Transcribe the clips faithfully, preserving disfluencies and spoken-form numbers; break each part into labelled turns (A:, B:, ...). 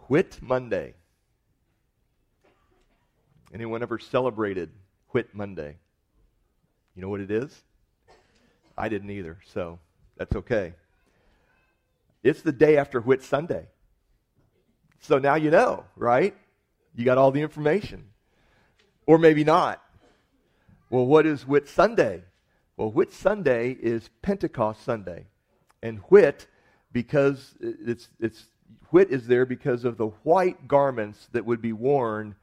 A: Whit Monday. Anyone ever celebrated Whit Monday? You know what it is? I didn't either, so that's okay. It's the day after Whit Sunday. So now you know, right? You got all the information. Or maybe not. Well, what is Whit Sunday? Well, Whit Sunday is Pentecost Sunday. And Whit, because it's it's Whit is there because of the white garments that would be worn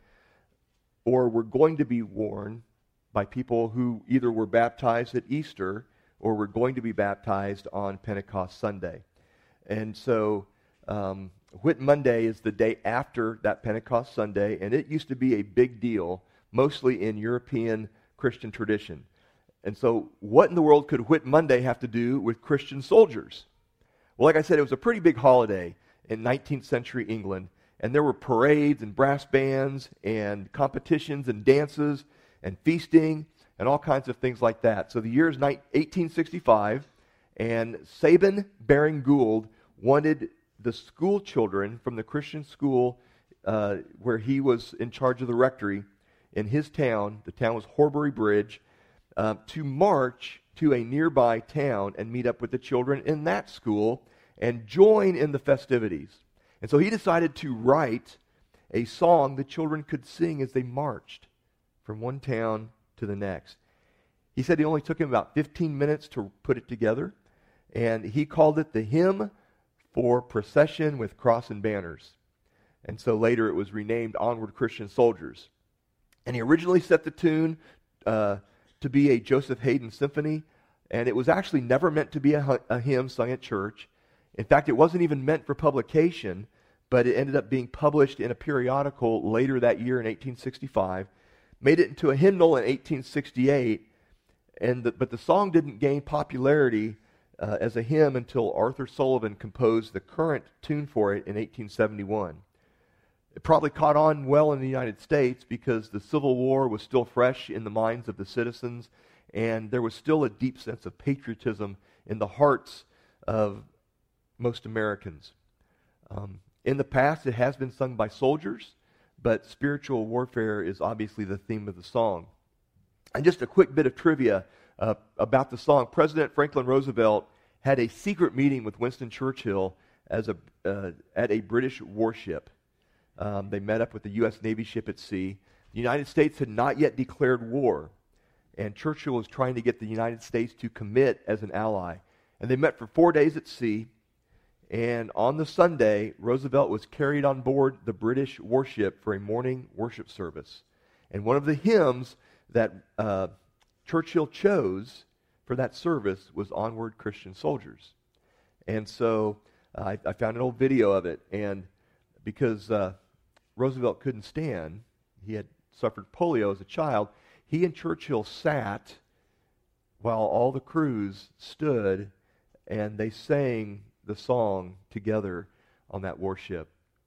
A: or were going to be worn by people who either were baptized at Easter or were going to be baptized on Pentecost Sunday. And so um, Whit Monday is the day after that Pentecost Sunday, and it used to be a big deal, mostly in European Christian tradition. And so what in the world could Whit Monday have to do with Christian soldiers? Well, like I said, it was a pretty big holiday in nineteenth century England, and there were parades and brass bands and competitions and dances and feasting and all kinds of things like that. So the year is eighteen sixty-five, and Sabin Baring Gould wanted the school children from the Christian school uh, where he was in charge of the rectory in his town, the town was Horbury Bridge, uh, to march to a nearby town and meet up with the children in that school and join in the festivities. And so he decided to write a song the children could sing as they marched from one town to the next. He said it only took him about fifteen minutes to put it together, and he called it the Hymn for Procession with Cross and Banners. And so later it was renamed Onward Christian Soldiers. And he originally set the tune uh, to be a Joseph Haydn symphony, and it was actually never meant to be a, a hymn sung at church. In fact, it wasn't even meant for publication, but it ended up being published in a periodical later that year in eighteen sixty-five, made it into a hymnal in eighteen sixty-eight, and the, but the song didn't gain popularity uh, as a hymn until Arthur Sullivan composed the current tune for it in eighteen seventy-one. It probably caught on well in the United States because the Civil War was still fresh in the minds of the citizens, and there was still a deep sense of patriotism in the hearts of most Americans. Um, in the past, it has been sung by soldiers, but spiritual warfare is obviously the theme of the song. And just a quick bit of trivia uh, about the song. President Franklin Roosevelt had a secret meeting with Winston Churchill as a uh, at a British warship. Um, they met up with the U S Navy ship at sea. The United States had not yet declared war, and Churchill was trying to get the United States to commit as an ally. And they met for four days at sea, and on the Sunday, Roosevelt was carried on board the British warship for a morning worship service. And one of the hymns that uh, Churchill chose for that service was Onward Christian Soldiers. And so uh, I, I found an old video of it, and because uh, Roosevelt couldn't stand, he had suffered polio as a child, he and Churchill sat while all the crews stood, and they sang the song together on that warship.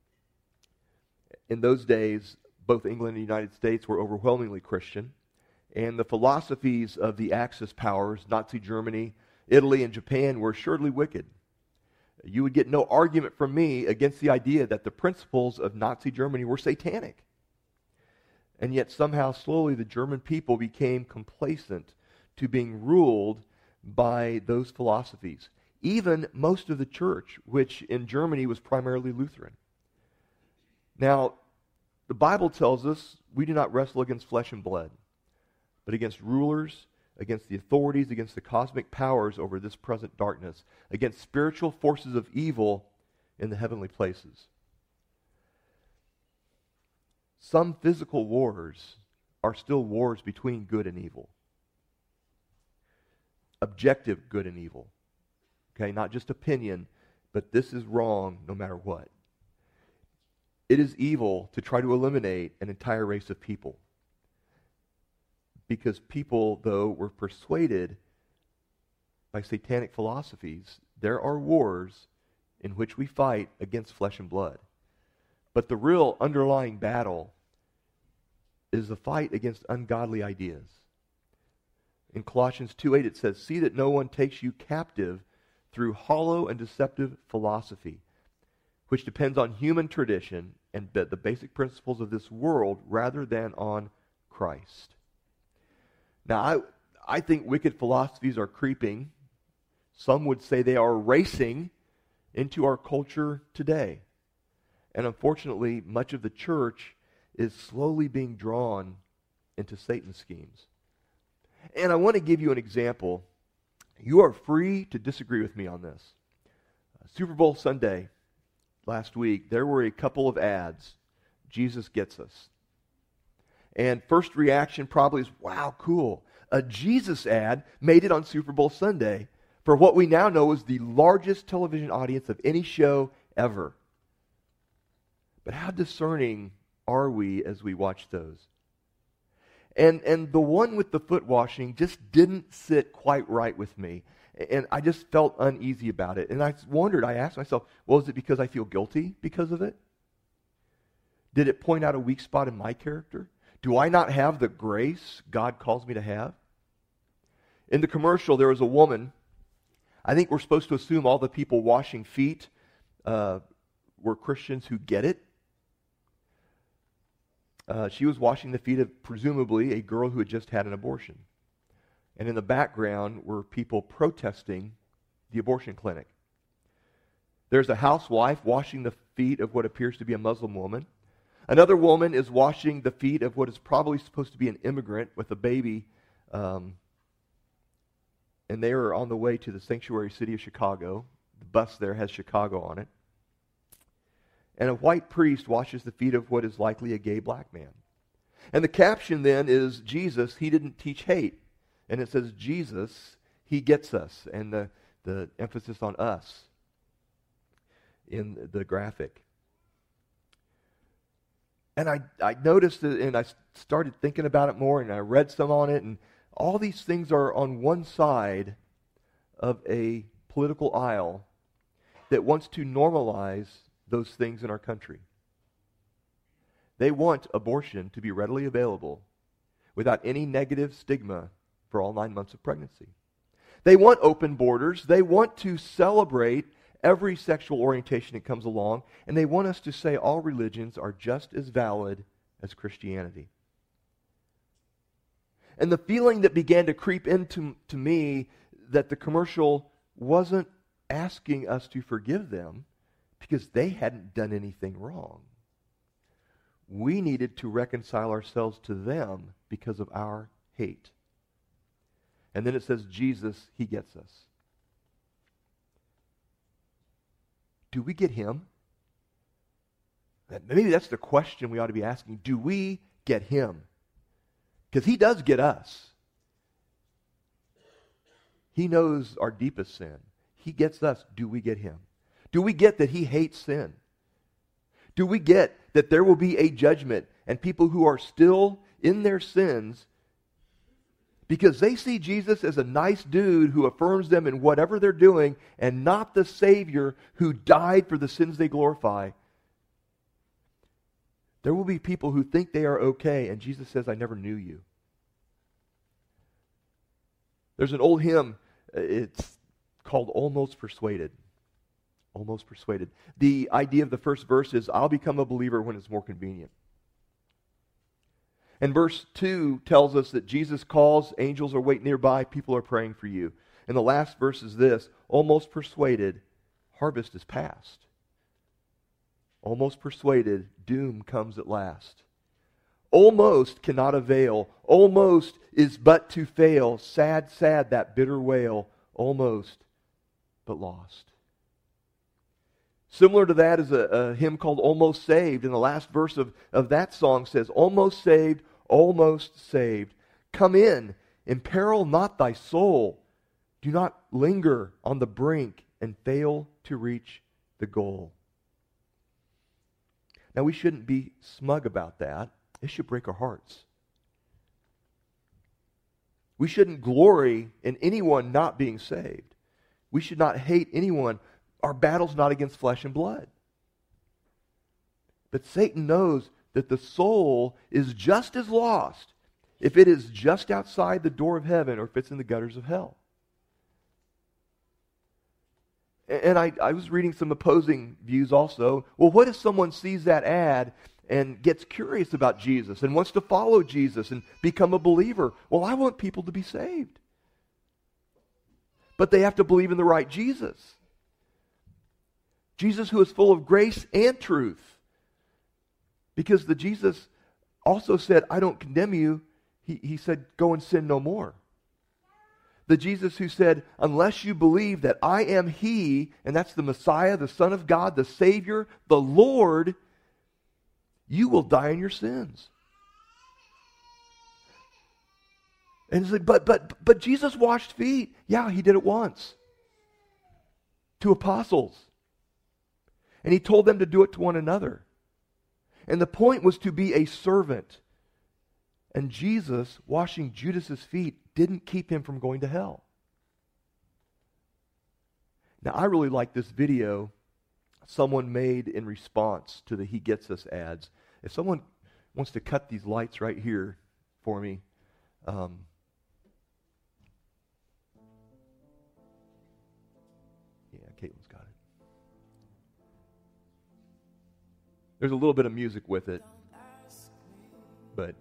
A: In those days, both England and the United States were overwhelmingly Christian, and the philosophies of the Axis powers, Nazi Germany, Italy, and Japan, were assuredly wicked. You would get no argument from me against the idea that the principles of Nazi Germany were satanic. And yet somehow, slowly, the German people became complacent to being ruled by those philosophies. Even most of the church, which in Germany was primarily Lutheran. Now, the Bible tells us we do not wrestle against flesh and blood, but against rulers, against the authorities, against the cosmic powers over this present darkness, against spiritual forces of evil in the heavenly places. Some physical wars are still wars between good and evil. Objective good and evil. Okay, not just opinion, but this is wrong no matter what. It is evil to try to eliminate an entire race of people. Because people, though, were persuaded by satanic philosophies, there are wars in which we fight against flesh and blood. But the real underlying battle is the fight against ungodly ideas. In Colossians two eight it says, "See that no one takes you captive through hollow and deceptive philosophy." which depends on human tradition and the basic principles of this world rather than on Christ. Now, I, I think wicked philosophies are creeping. Some would say they are racing into our culture today. And unfortunately, much of the church is slowly being drawn into Satan's schemes. And I want to give you an example. You are free to disagree with me on this. Uh, Super Bowl Sunday last week, there were a couple of ads. Jesus gets us. And first reaction probably is, wow, cool. A Jesus ad made it on Super Bowl Sunday for what we now know is the largest television audience of any show ever. But how discerning are we as we watch those? And and the one with the foot washing just didn't sit quite right with me. And I just felt uneasy about it. And I wondered, I asked myself, well, is it because I feel guilty because of it? Did it point out a weak spot in my character? Do I not have the grace God calls me to have? In the commercial, there was a woman. I think we're supposed to assume all the people washing feet uh, were Christians who get it. Uh, she was washing the feet of, presumably, a girl who had just had an abortion. And in the background were people protesting the abortion clinic. There's a housewife washing the feet of what appears to be a Muslim woman. Another woman is washing the feet of what is probably supposed to be an immigrant with a baby. Um, and they are on the way to the sanctuary city of Chicago. The bus there has Chicago on it. And a white priest washes the feet of what is likely a gay black man. And the caption then is, Jesus, he didn't teach hate. And it says, Jesus, he gets us. And the, the emphasis on us in the graphic. And I, I noticed it, and I started thinking about it more, and I read some on it, and all these things are on one side of a political aisle that wants to normalize those things in our country. They want abortion to be readily available without any negative stigma for all nine months of pregnancy. They want open borders. They want to celebrate every sexual orientation that comes along, and they want us to say all religions are just as valid as Christianity. And the feeling that began to creep into to me that the commercial wasn't asking us to forgive them because they hadn't done anything wrong. We needed to reconcile ourselves to them because of our hate. And then it says, Jesus, he gets us. Do we get him? Maybe that's the question we ought to be asking. Do we get him? Because he does get us. He knows our deepest sin. He gets us. Do we get him? Do we get that he hates sin? Do we get that there will be a judgment and people who are still in their sins because they see Jesus as a nice dude who affirms them in whatever they're doing and not the Savior who died for the sins they glorify? There will be people who think they are okay, and Jesus says, I never knew you. There's an old hymn, it's called Almost Persuaded. Almost Persuaded. The idea of the first verse is, I'll become a believer when it's more convenient. And verse two tells us that Jesus calls, angels are waiting nearby, people are praying for you. And the last verse is this, almost persuaded, harvest is past. Almost persuaded, doom comes at last. Almost cannot avail, almost is but to fail. Sad, sad, that bitter wail, almost, but lost. Similar to that is a, a hymn called Almost Saved. And the last verse of, of that song says, almost saved, almost saved. Come in, imperil not thy soul. Do not linger on the brink and fail to reach the goal. Now we shouldn't be smug about that. It should break our hearts. We shouldn't glory in anyone not being saved. We should not hate anyone. Our battle's not against flesh and blood. But Satan knows that the soul is just as lost if it is just outside the door of heaven or if it's in the gutters of hell. And I, I was reading some opposing views also. Well, what if someone sees that ad and gets curious about Jesus and wants to follow Jesus and become a believer? Well, I want people to be saved. But they have to believe in the right Jesus. Jesus who is full of grace and truth. Because the Jesus also said, I don't condemn you. He, he said, go and sin no more. The Jesus who said, unless you believe that I am He, and that's the Messiah, the Son of God, the Savior, the Lord, you will die in your sins. And it's like, but, but, but Jesus washed feet. Yeah, He did it once. To apostles. And He told them to do it to one another. And the point was to be a servant. And Jesus, washing Judas's feet, didn't keep him from going to hell. Now, I really like this video someone made in response to the He Gets Us ads. If someone wants to cut these lights right here for me. Um, yeah, Caitlin's got it. There's a little bit of music with it, but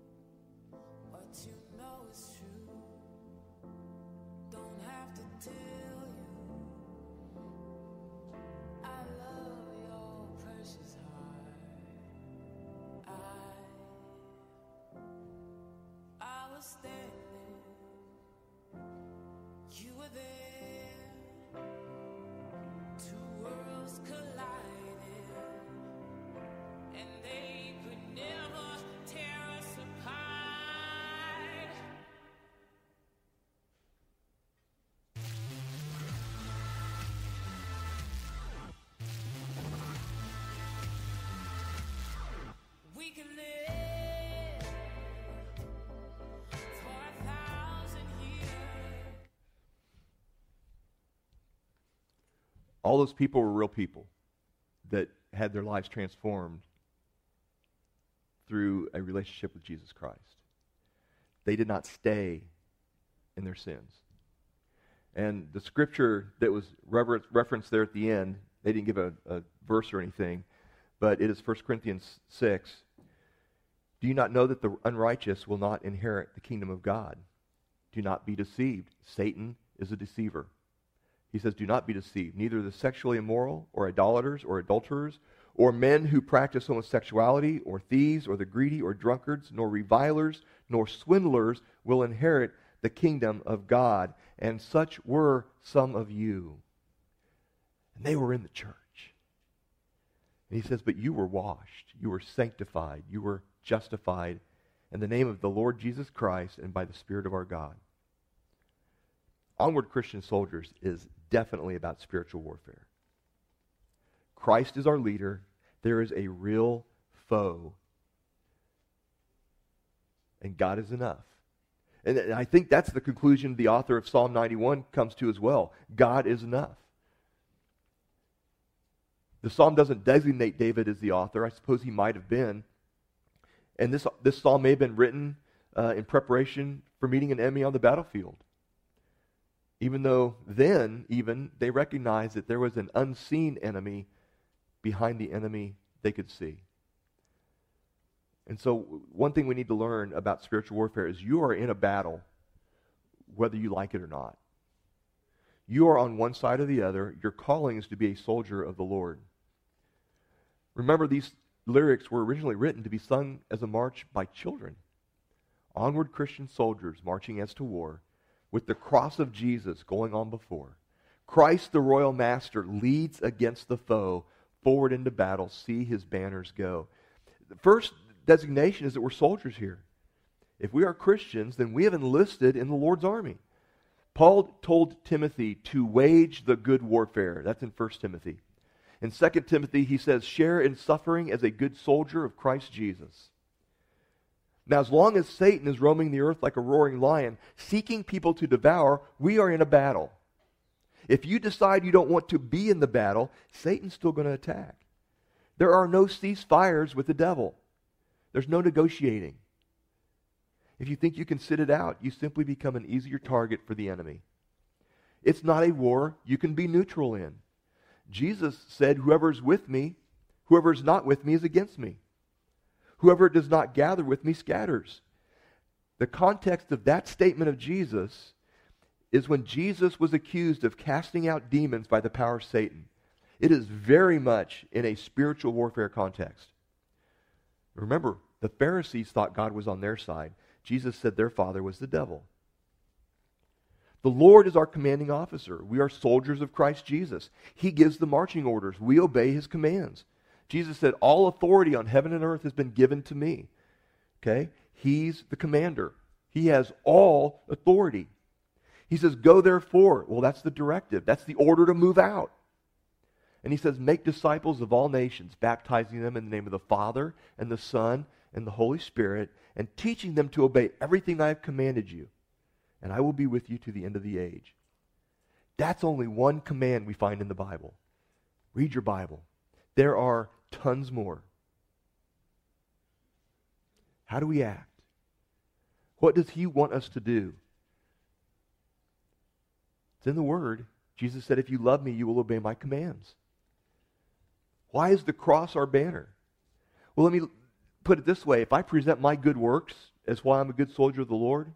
A: all those people were real people that had their lives transformed through a relationship with Jesus Christ. They did not stay in their sins. And the scripture that was rever- referenced there at the end, they didn't give a, a verse or anything, but it is First Corinthians six. Do you not know that the unrighteous will not inherit the kingdom of God? Do not be deceived. Satan is a deceiver. He says, do not be deceived. Neither the sexually immoral or idolaters or adulterers or men who practice homosexuality or thieves or the greedy or drunkards nor revilers nor swindlers will inherit the kingdom of God. And such were some of you. And they were in the church. And he says, but you were washed. You were sanctified. You were justified in the name of the Lord Jesus Christ and by the Spirit of our God. Onward Christian Soldiers is definitely about spiritual warfare. Christ is our leader. There is a real foe. And God is enough. And I think that's the conclusion the author of Psalm ninety-one comes to as well. God is enough. The psalm doesn't designate David as the author. I suppose he might have been. And this, this psalm may have been written uh, in preparation for meeting an enemy on the battlefield. Even though then, even, they recognized that there was an unseen enemy behind the enemy they could see. And so one thing we need to learn about spiritual warfare is you are in a battle, whether you like it or not. You are on one side or the other. Your calling is to be a soldier of the Lord. Remember, these lyrics were originally written to be sung as a march by children. Onward Christian soldiers marching as to war, with the cross of Jesus going on before. Christ, the royal master, leads against the foe, forward into battle, see his banners go. The first designation is that we're soldiers here. If we are Christians, then we have enlisted in the Lord's army. Paul told Timothy to wage the good warfare. That's in First Timothy. In Second Timothy, he says, share in suffering as a good soldier of Christ Jesus. Now, as long as Satan is roaming the earth like a roaring lion, seeking people to devour, we are in a battle. If you decide you don't want to be in the battle, Satan's still going to attack. There are no ceasefires with the devil. There's no negotiating. If you think you can sit it out, you simply become an easier target for the enemy. It's not a war you can be neutral in. Jesus said, whoever's with me, whoever's not with me is against me. Whoever does not gather with me scatters. The context of that statement of Jesus is when Jesus was accused of casting out demons by the power of Satan. It is very much in a spiritual warfare context. Remember, the Pharisees thought God was on their side. Jesus said their father was the devil. The Lord is our commanding officer. We are soldiers of Christ Jesus. He gives the marching orders. We obey His commands. Jesus said, all authority on heaven and earth has been given to me. Okay? He's the commander. He has all authority. He says, go therefore. Well, that's the directive. That's the order to move out. And He says, make disciples of all nations, baptizing them in the name of the Father and the Son and the Holy Spirit, and teaching them to obey everything I have commanded you. And I will be with you to the end of the age. That's only one command we find in the Bible. Read your Bible. There are tons more. How do we act? What does He want us to do? It's in the Word. Jesus said, if you love me, you will obey my commands. Why is the cross our banner? Well, let me put it this way. If I present my good works as why I'm a good soldier of the Lord,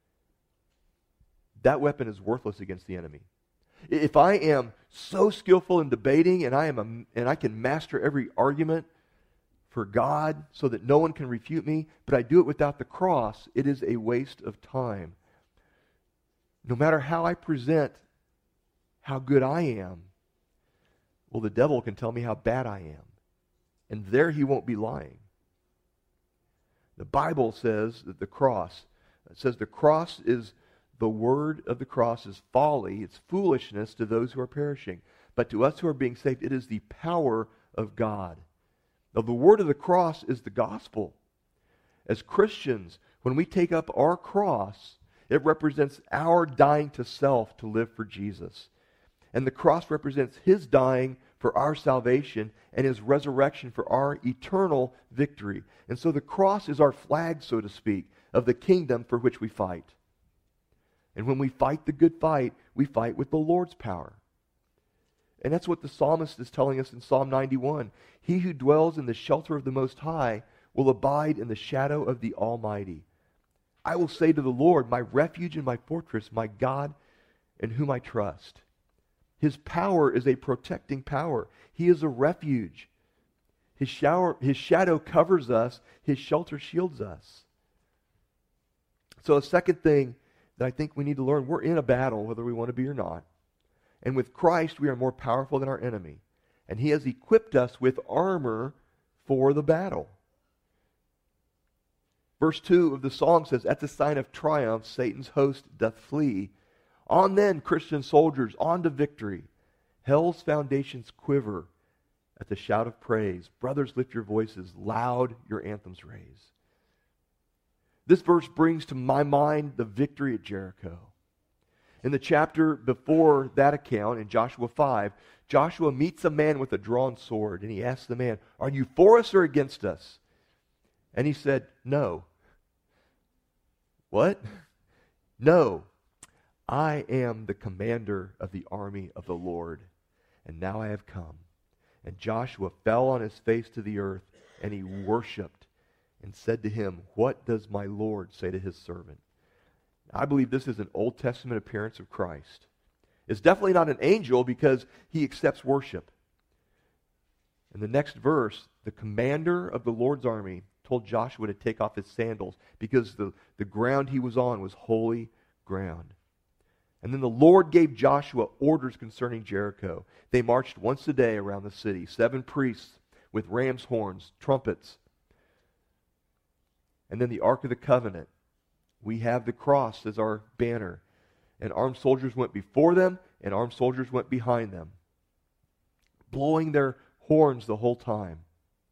A: that weapon is worthless against the enemy. If I am so skillful in debating and I am a, and I can master every argument for God so that no one can refute me, but I do it without the cross, it is a waste of time. No matter how I present how good I am, well, the devil can tell me how bad I am. And there he won't be lying. The Bible says that the cross, it says the cross is, the word of the cross is folly, it's foolishness to those who are perishing. But to us who are being saved, it is the power of God. Now, the word of the cross is the gospel. As Christians, when we take up our cross, it represents our dying to self to live for Jesus. And the cross represents His dying for our salvation and His resurrection for our eternal victory. And so the cross is our flag, so to speak, of the kingdom for which we fight. And when we fight the good fight, we fight with the Lord's power. And that's what the psalmist is telling us in Psalm ninety-one. He who dwells in the shelter of the Most High will abide in the shadow of the Almighty. I will say to the Lord, my refuge and my fortress, my God in whom I trust. His power is a protecting power. He is a refuge. His, shower, his shadow covers us. His shelter shields us. So a second thing that I think we need to learn, we're in a battle whether we want to be or not. And with Christ, we are more powerful than our enemy. And He has equipped us with armor for the battle. Verse two of the song says, at the sign of triumph, Satan's host doth flee. On then, Christian soldiers, on to victory. Hell's foundations quiver at the shout of praise. Brothers, lift your voices, loud your anthems raise. This verse brings to my mind the victory at Jericho. In the chapter before that account, in Joshua five, Joshua meets a man with a drawn sword, and he asks the man, are you for us or against us? And he said, no. What? No. I am the commander of the army of the Lord, and now I have come. And Joshua fell on his face to the earth, and he worshipped and said to him, what does my Lord say to His servant? I believe this is an Old Testament appearance of Christ. It's definitely not an angel because He accepts worship. In the next verse, the commander of the Lord's army told Joshua to take off his sandals because the, the ground he was on was holy ground. And then the Lord gave Joshua orders concerning Jericho. They marched once a day around the city, seven priests with ram's horns, trumpets. And then the Ark of the Covenant. We have the cross as our banner. And armed soldiers went before them, and armed soldiers went behind them, blowing their horns the whole time.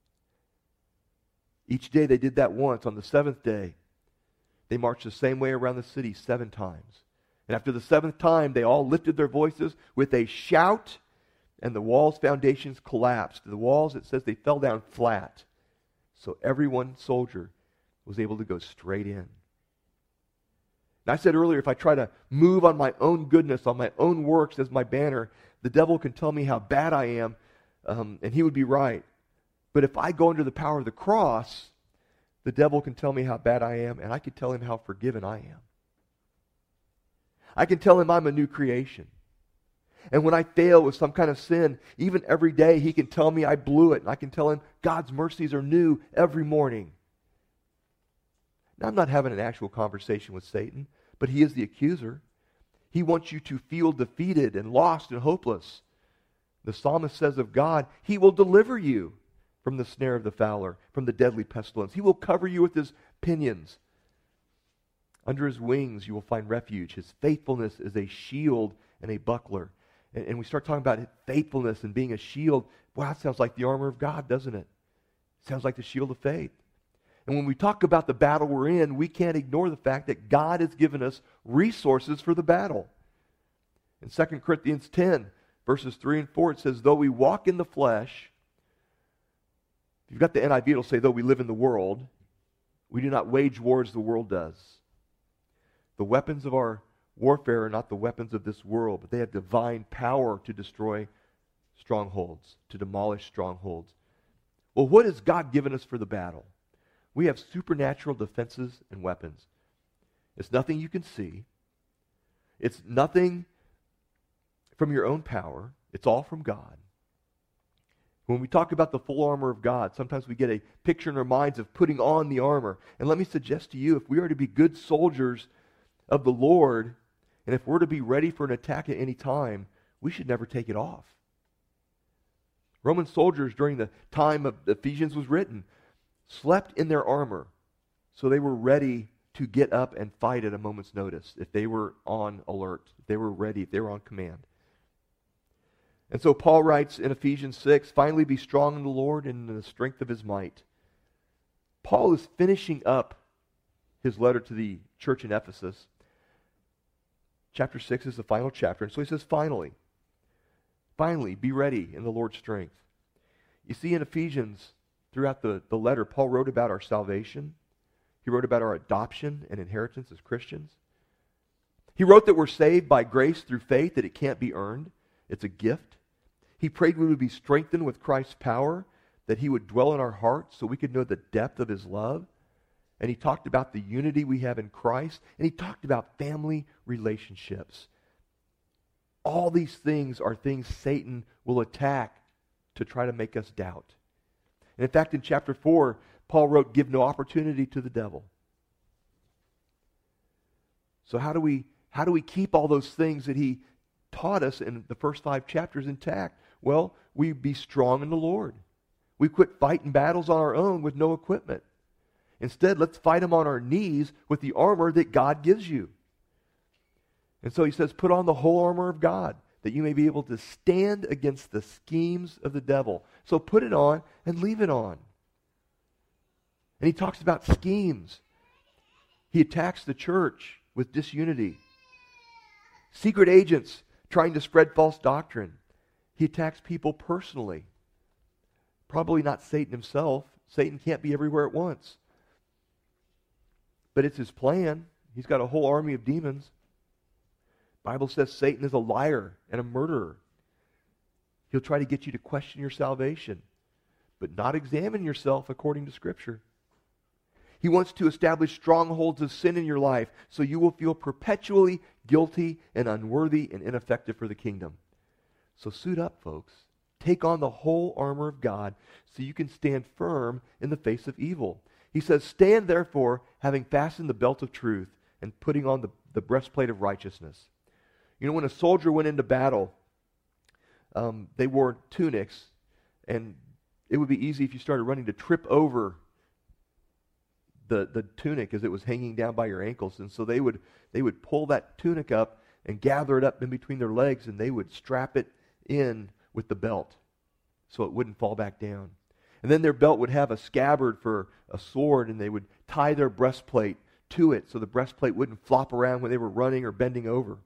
A: Each day they did that once. On the seventh day, they marched the same way around the city seven times. And after the seventh time, they all lifted their voices with a shout, and the wall's foundations collapsed. The walls, it says, they fell down flat. So every one soldier was able to go straight in. And I said earlier, if I try to move on my own goodness, on my own works as my banner, the devil can tell me how bad I am, um, and he would be right. But if I go under the power of the cross, the devil can tell me how bad I am, and I can tell him how forgiven I am. I can tell him I'm a new creation. And when I fail with some kind of sin, even every day, he can tell me I blew it. And I can tell him God's mercies are new every morning. Now, I'm not having an actual conversation with Satan, but he is the accuser. He wants you to feel defeated and lost and hopeless. The psalmist says of God, he will deliver you from the snare of the fowler, from the deadly pestilence. He will cover you with his pinions. Under his wings you will find refuge. His faithfulness is a shield and a buckler. And, and we start talking about faithfulness and being a shield. Wow, that sounds like the armor of God, doesn't it? Sounds like the shield of faith. And when we talk about the battle we're in, we can't ignore the fact that God has given us resources for the battle. In Second Corinthians ten, verses three and four, it says, though we walk in the flesh, if you've got the N I V, it'll say, though we live in the world, we do not wage war as the world does. The weapons of our warfare are not the weapons of this world, but they have divine power to destroy strongholds, to demolish strongholds. Well, what has God given us for the battle? We have supernatural defenses and weapons. It's nothing you can see. It's nothing from your own power. It's all from God. When we talk about the full armor of God, sometimes we get a picture in our minds of putting on the armor. And let me suggest to you, if we are to be good soldiers of the Lord, and if we're to be ready for an attack at any time, we should never take it off. Roman soldiers during the time of Ephesians was written slept in their armor, so they were ready to get up and fight at a moment's notice if they were on alert, if they were ready, if they were on command. And so Paul writes in Ephesians six, finally be strong in the Lord and in the strength of his might. Paul is finishing up his letter to the church in Ephesus. Chapter six is the final chapter, and so he says, finally, finally, be ready in the Lord's strength. You see, in Ephesians, throughout the, the letter, Paul wrote about our salvation. He wrote about our adoption and inheritance as Christians. He wrote that we're saved by grace through faith, that it can't be earned. It's a gift. He prayed we would be strengthened with Christ's power, that he would dwell in our hearts so we could know the depth of his love. And he talked about the unity we have in Christ. And he talked about family relationships. All these things are things Satan will attack to try to make us doubt. And in fact, in chapter four, Paul wrote, give no opportunity to the devil. So how do we, how do we keep all those things that he taught us in the first five chapters intact? Well, we be strong in the Lord. We quit fighting battles on our own with no equipment. Instead, let's fight them on our knees with the armor that God gives you. And so he says, put on the whole armor of God, that you may be able to stand against the schemes of the devil. So put it on and leave it on. And he talks about schemes. He attacks the church with disunity. Secret agents trying to spread false doctrine. He attacks people personally. Probably not Satan himself. Satan can't be everywhere at once. But it's his plan. He's got a whole army of demons. The Bible says Satan is a liar and a murderer. He'll try to get you to question your salvation, but not examine yourself according to Scripture. He wants to establish strongholds of sin in your life so you will feel perpetually guilty and unworthy and ineffective for the kingdom. So suit up, folks. Take on the whole armor of God so you can stand firm in the face of evil. He says, stand therefore, having fastened the belt of truth and putting on the, the breastplate of righteousness. You know, when a soldier went into battle, um, they wore tunics, and it would be easy if you started running to trip over the, the tunic as it was hanging down by your ankles. And so they would they would pull that tunic up and gather it up in between their legs, and they would strap it in with the belt so it wouldn't fall back down. And then their belt would have a scabbard for a sword, and they would tie their breastplate to it so the breastplate wouldn't flop around when they were running or bending over.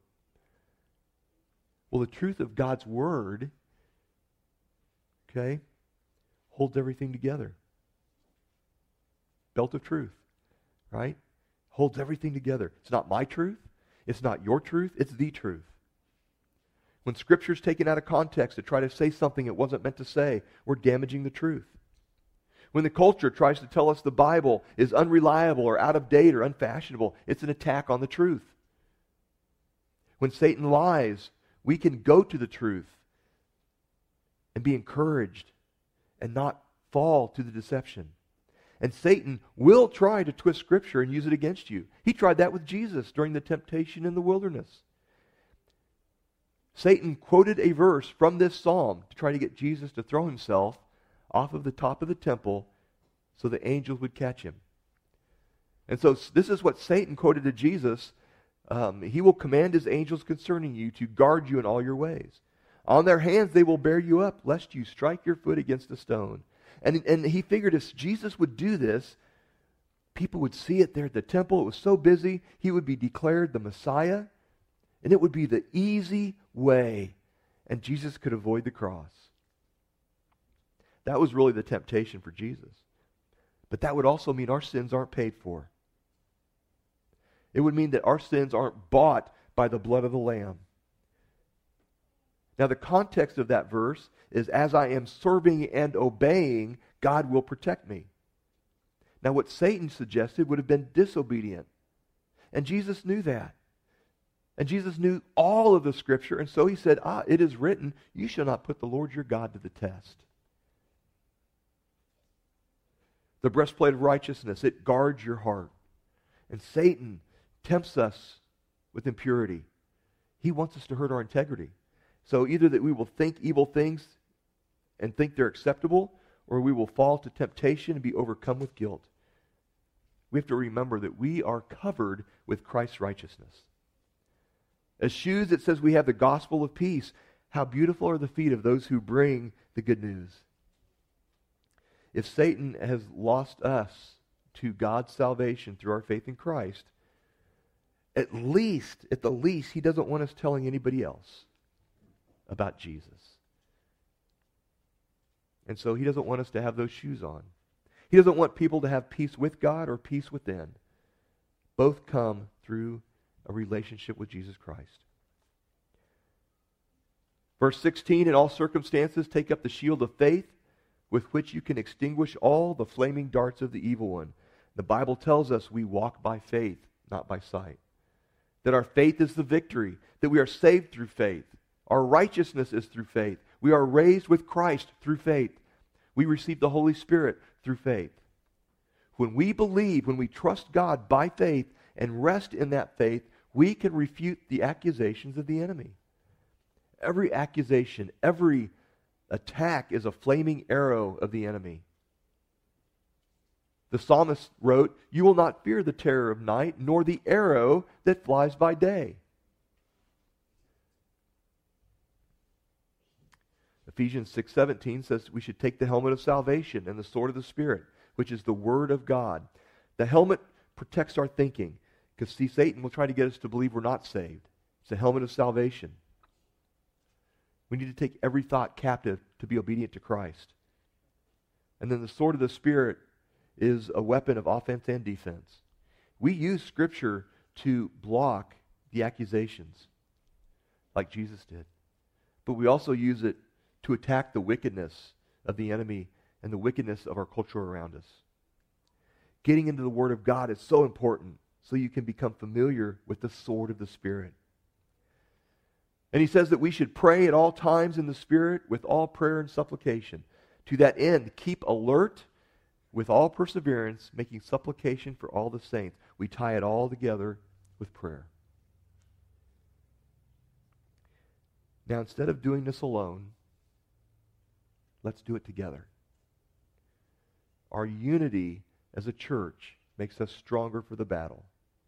A: Well, the truth of God's Word, okay, holds everything together. Belt of truth, right? Holds everything together. It's not my truth. It's not your truth. It's the truth. When Scripture is taken out of context to try to say something it wasn't meant to say, we're damaging the truth. When the culture tries to tell us the Bible is unreliable or out of date or unfashionable, it's an attack on the truth. When Satan lies, we can go to the truth and be encouraged and not fall to the deception. And Satan will try to twist Scripture and use it against you. He tried that with Jesus during the temptation in the wilderness. Satan quoted a verse from this psalm to try to get Jesus to throw himself off of the top of the temple so the angels would catch him. And so this is what Satan quoted to Jesus. Um, he will command his angels concerning you to guard you in all your ways. On their hands they will bear you up, lest you strike your foot against a stone. And, and he figured if Jesus would do this, people would see it there at the temple. It was so busy, he would be declared the Messiah, and it would be the easy way, and Jesus could avoid the cross. That was really the temptation for Jesus. But that would also mean our sins aren't paid for. It would mean that our sins aren't bought by the blood of the Lamb. Now the context of that verse is, as I am serving and obeying, God will protect me. Now what Satan suggested would have been disobedient. And Jesus knew that. And Jesus knew all of the Scripture, and so he said, ah, it is written, you shall not put the Lord your God to the test. The breastplate of righteousness, it guards your heart. And Satan tempts us with impurity. He wants us to hurt our integrity. So either that we will think evil things and think they're acceptable, or we will fall to temptation and be overcome with guilt. We have to remember that we are covered with Christ's righteousness. As shoes, it says we have the gospel of peace. How beautiful are the feet of those who bring the good news. If Satan has lost us to God's salvation through our faith in Christ, at least, at the least, he doesn't want us telling anybody else about Jesus. And so he doesn't want us to have those shoes on. He doesn't want people to have peace with God or peace within. Both come through a relationship with Jesus Christ. Verse sixteen, in all circumstances take up the shield of faith with which you can extinguish all the flaming darts of the evil one. The Bible tells us we walk by faith, not by sight. That our faith is the victory, that we are saved through faith. Our righteousness is through faith. We are raised with Christ through faith. We receive the Holy Spirit through faith. When we believe, when we trust God by faith and rest in that faith, we can refute the accusations of the enemy. Every accusation, every attack is a flaming arrow of the enemy. The psalmist wrote, you will not fear the terror of night, nor the arrow that flies by day. Ephesians six seventeen says we should take the helmet of salvation and the sword of the Spirit, which is the Word of God. The helmet protects our thinking, because see, Satan will try to get us to believe we're not saved. It's a helmet of salvation. We need to take every thought captive to be obedient to Christ. And then the sword of the Spirit is a weapon of offense and defense. We use Scripture to block the accusations, like Jesus did. But we also use it to attack the wickedness of the enemy and the wickedness of our culture around us. Getting into the Word of God is so important so you can become familiar with the sword of the Spirit. And he says that we should pray at all times in the Spirit with all prayer and supplication. To that end, keep alert with all perseverance, making supplication for all the saints. We tie it all together with prayer. Now, instead of doing this alone, let's do it together. Our unity as a church makes us stronger for the battle.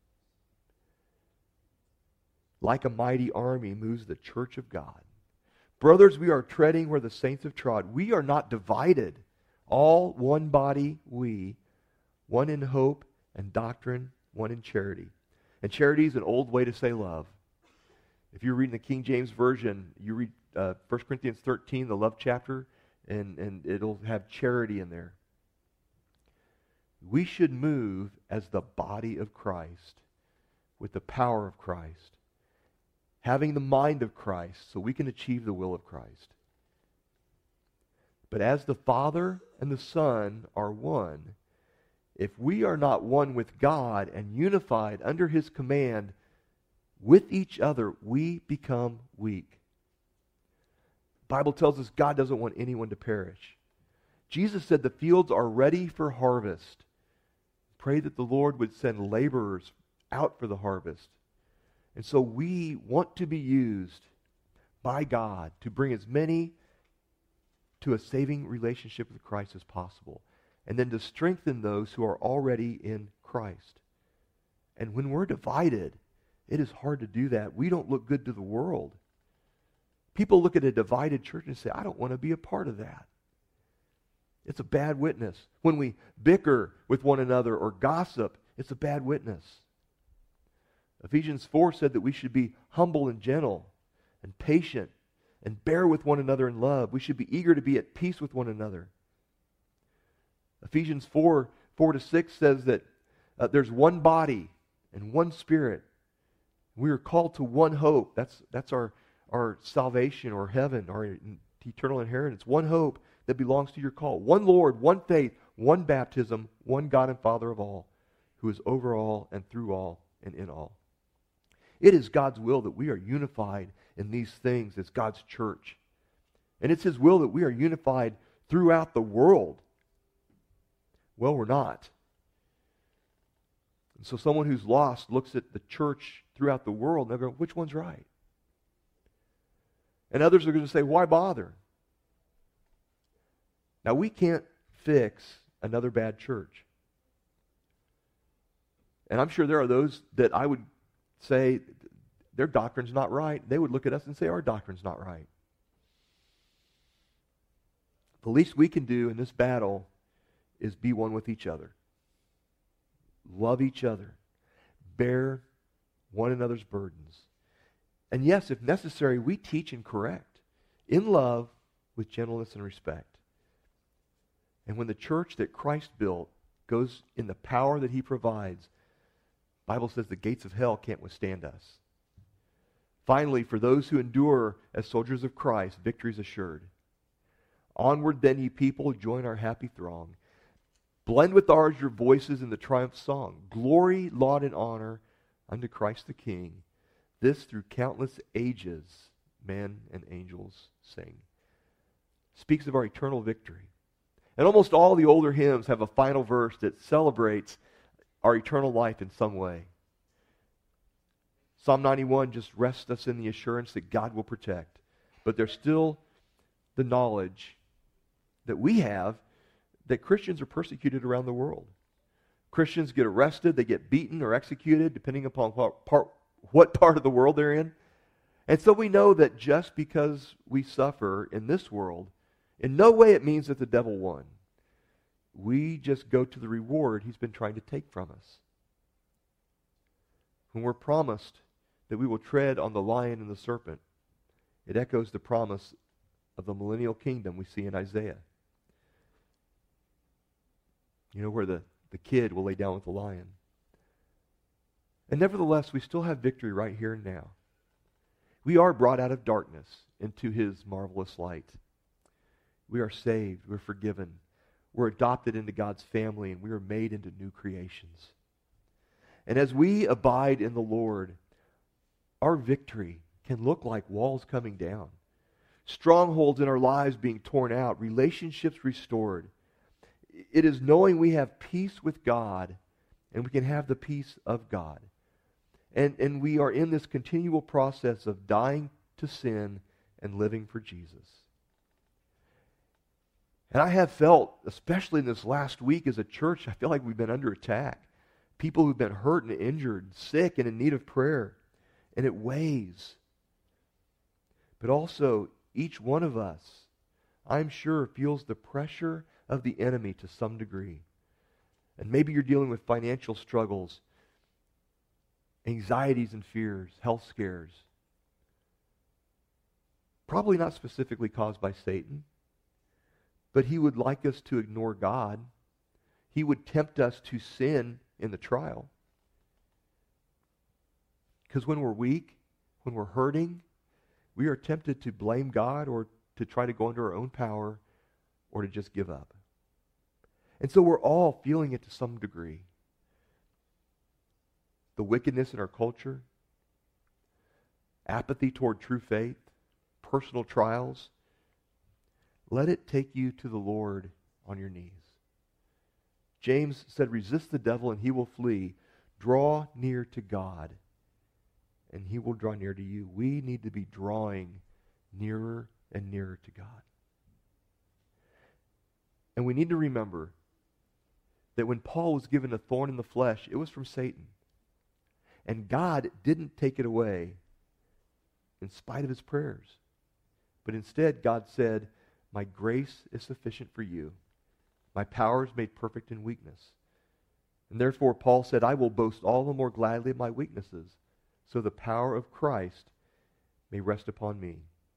A: Like a mighty army moves the church of God. Brothers, we are treading where the saints have trod. We are not divided. All one body, we, one in hope and doctrine, one in charity. And charity is an old way to say love. If you're reading the King James Version, you read uh, First Corinthians thirteen, the love chapter, and, and it'll have charity in there. We should move as the body of Christ with the power of Christ, having the mind of Christ so we can achieve the will of Christ. But as the Father and the Son are one, if we are not one with God and unified under His command with each other, we become weak. The Bible tells us God doesn't want anyone to perish. Jesus said the fields are ready for harvest. Pray that the Lord would send laborers out for the harvest. And so we want to be used by God to bring as many to a saving relationship with Christ as possible, and then to strengthen those who are already in Christ. And when we're divided, it is hard to do that. We don't look good to the world. People look at a divided church and say, I don't want to be a part of that. It's a bad witness. When we bicker with one another or gossip, it's a bad witness. Ephesians four said that we should be humble and gentle and patient and bear with one another in love. We should be eager to be at peace with one another. Ephesians four, four to six says that uh, there's one body and one Spirit. We are called to one hope. That's, that's our, our salvation or heaven, our eternal inheritance. One hope that belongs to your call. One Lord, one faith, one baptism, one God and Father of all, who is over all and through all and in all. It is God's will that we are unified in these things as God's church. And it's His will that we are unified throughout the world. Well, we're not. And so someone who's lost looks at the church throughout the world and they'll go, which one's right? And others are going to say, why bother? Now, we can't fix another bad church. And I'm sure there are those that I would say their doctrine's not right. They would look at us and say our doctrine's not right. The least we can do in this battle is be one with each other. Love each other. Bear one another's burdens. And yes, if necessary, we teach and correct in love with gentleness and respect. And when the church that Christ built goes in the power that He provides, the Bible says the gates of hell can't withstand us. Finally, for those who endure as soldiers of Christ, victory is assured. Onward then, ye people, join our happy throng. Blend with ours your voices in the triumph song. Glory, laud, and honor unto Christ the King. This through countless ages men and angels sing. Speaks of our eternal victory. And almost all the older hymns have a final verse that celebrates our eternal life in some way. Psalm ninety-one just rests us in the assurance that God will protect. But there's still the knowledge that we have that Christians are persecuted around the world. Christians get arrested, they get beaten or executed, depending upon what part, what part of the world they're in. And so we know that just because we suffer in this world, in no way it means that the devil won. We just go to the reward He's been trying to take from us. When we're promised that we will tread on the lion and the serpent, it echoes the promise of the millennial kingdom we see in Isaiah. You know, where the, the kid will lay down with the lion. And nevertheless, we still have victory right here and now. We are brought out of darkness into His marvelous light. We are saved. We're forgiven. We're adopted into God's family, and we are made into new creations. And as we abide in the Lord, our victory can look like walls coming down, strongholds in our lives being torn out, relationships restored. It is knowing we have peace with God, and we can have the peace of God. And, and we are in this continual process of dying to sin and living for Jesus. And I have felt, especially in this last week as a church, I feel like we've been under attack. People who've been hurt and injured, sick and in need of prayer. And it weighs. But also, each one of us, I'm sure, feels the pressure of the enemy to some degree. And maybe you're dealing with financial struggles, anxieties and fears, health scares. Probably not specifically caused by Satan, but he would like us to ignore God. He would tempt us to sin in the trial. Because when we're weak, when we're hurting, we are tempted to blame God or to try to go under our own power or to just give up. And so we're all feeling it to some degree. The wickedness in our culture, apathy toward true faith, personal trials. Let it take you to the Lord on your knees. James said, resist the devil and he will flee. Draw near to God and he will draw near to you. We need to be drawing nearer and nearer to God. And we need to remember that when Paul was given a thorn in the flesh, it was from Satan. And God didn't take it away in spite of his prayers. But instead, God said, my grace is sufficient for you. My power is made perfect in weakness. And therefore, Paul said, I will boast all the more gladly of my weaknesses, so the power of Christ may rest upon me.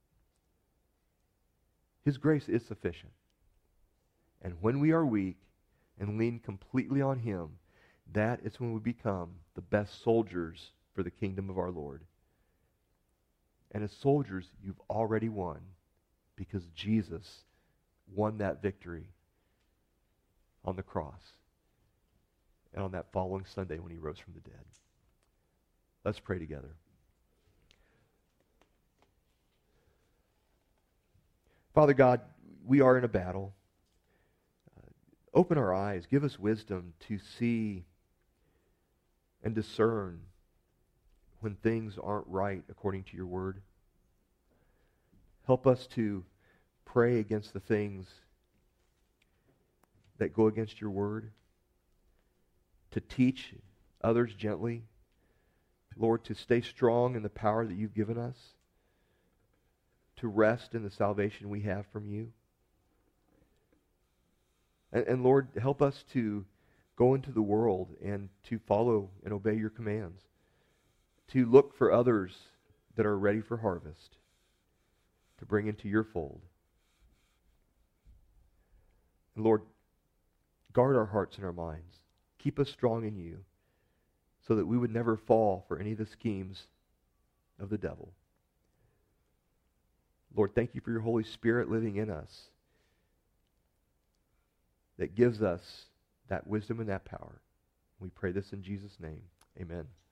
A: His grace is sufficient. And when we are weak and lean completely on him, that is when we become the best soldiers for the kingdom of our Lord. And as soldiers, you've already won because Jesus won that victory on the cross and on that following Sunday when he rose from the dead. Let's pray together. Father God, we are in a battle. Uh, open our eyes. Give us wisdom to see and discern when things aren't right according to your word. Help us to pray against the things that go against your word, to teach others gently. Lord, to stay strong in the power that you've given us, to rest in the salvation we have from you. And, and Lord, help us to go into the world and to follow and obey your commands, to look for others that are ready for harvest, to bring into your fold. And Lord, guard our hearts and our minds. Keep us strong in you so that we would never fall for any of the schemes of the devil. Lord, thank you for your Holy Spirit living in us that gives us that wisdom and that power. We pray this in Jesus' name. Amen.